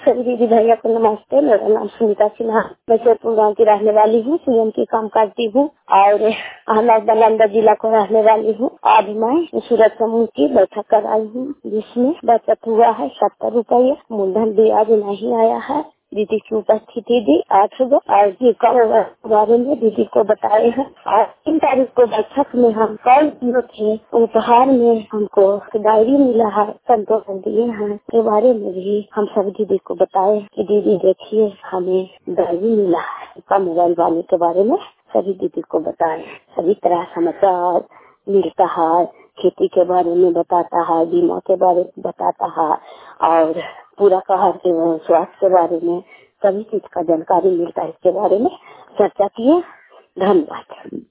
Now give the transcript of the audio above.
सभी दीदी भैया को नमस्ते। मेरा नाम सुनीता सिन्हा, मैं जयपुर गाँव की रहने वाली हूँ। सीएम की काम करती हूँ और नालंदा जिला को रहने वाली हूँ। आज मैं सूरत समूह की बैठक कर आई हूँ, जिसमें बचत हुआ है 70 रुपये। मूलधन भी आज नहीं आया है। दीदी की उपस्थिति दी 8 गो और ये कल बारे में दीदी को बताए हैं। और 3 तारीख को बैठक में हम कल थे, उपहार में हमको डायरी मिला है, संतोष दिए हैं। के बारे में भी हम सब दीदी को बताए कि दीदी देखिए हमें डायरी मिला है। का मोबाइल वाले के बारे में सभी दीदी को बताए। सभी तरह समाचार मिलता है, खेती के बारे में बताता है, बीमा के बारे में बताता है और पूरा कहा के स्वास्थ्य के बारे में सभी चीज का जानकारी मिलता है। इसके बारे में चर्चा किए। धन्यवाद।